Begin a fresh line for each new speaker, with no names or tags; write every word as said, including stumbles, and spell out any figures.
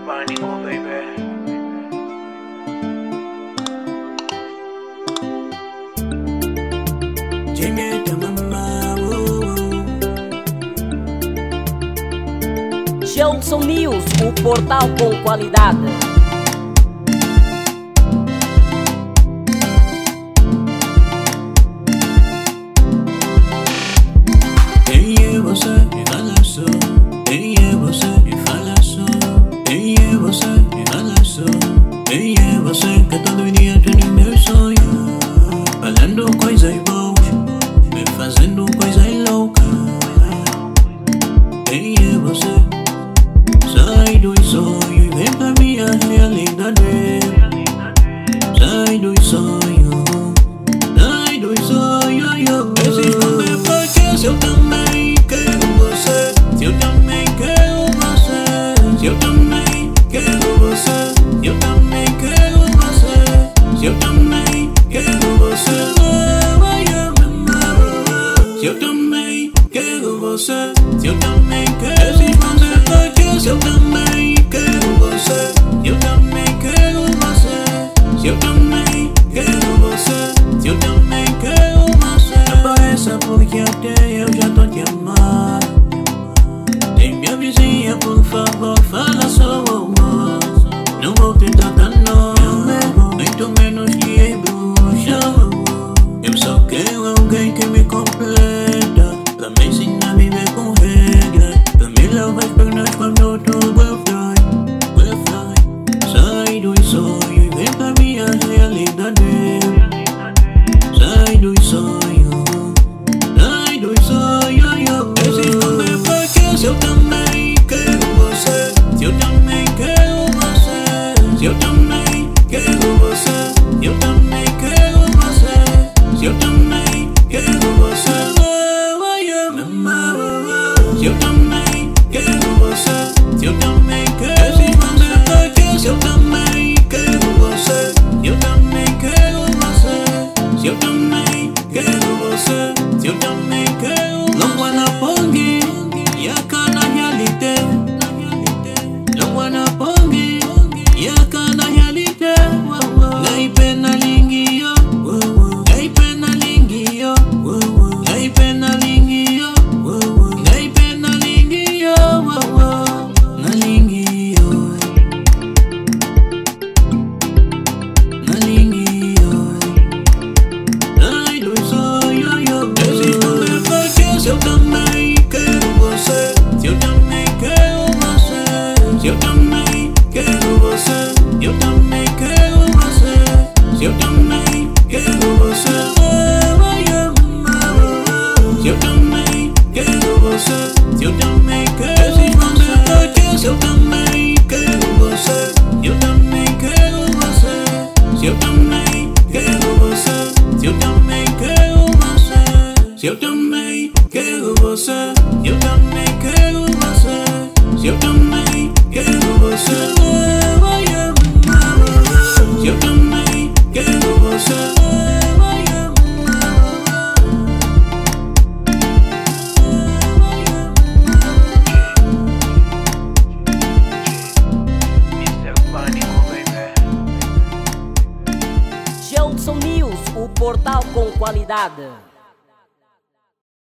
Pânico, baby.
Gelson News, o portal com qualidade.
Quem é você? Me fala só. Quem é você? Me fala só. Quem é você? Me fala só. Quem é você que todo dia tá nos meus sonhos, falando coisas boas, me fazendo coisas loucas. Quem é você? Sai dos sonhos e vem pra minha realidade. Sai dos sonhos, sai dos sonhos. Esse mundo é porque se eu também quero você, se eu também quero você, se eu também quero você, se eu também quero você, se eu também quero você, se eu também quero você, se eu também quero. Esse mundo é porque se eu também quero você, se eu também quero você, se eu também quero você, se eu também quero você. Apareça porque até eu já tô te amando. Tem minha vizinha, por favor, fala só o amor. Não vou te tratar não, muito menos que bruxa. Eu só quero alguém que me completa, pra me ensinar a viver com regras, pra me lavar as pernas quando eu tô will fly, will fly. Sai dos sonhos e vem pra minha realidade. Sai dos sonhos, sai dos sonhos. Esse mundo é porque se eu também quero você, se eu também quero você, se eu também quero você, se eu também quero você, se eu também quero você, se eu também quero você, se eu também quero. Esse mundo é porque se eu também quero você, se eu também quero você, se eu também quero você, se eu também quero. Não wanna pongi, yaka na realite. Não wanna pongi, yaka na realite. Ngai pena lingio, ngai pena lingio, ngai pena lingio, ngai pena lingio, na lingio, na lingio. Ai dos sonhos, esse mundo é porque se eu também quero você, se eu também quero você, se eu também quero você, eu também quero você, se eu também quero você, se eu também quero você, se eu também quero. Esse mundo é porque se eu também quero você, eu também quero você, se eu também quero você, se eu também quero você, se eu também quero você, eu também quero você, se eu também quero você, se eu também quero você.
Pânico, baby.
Gelson News, o portal com qualidade.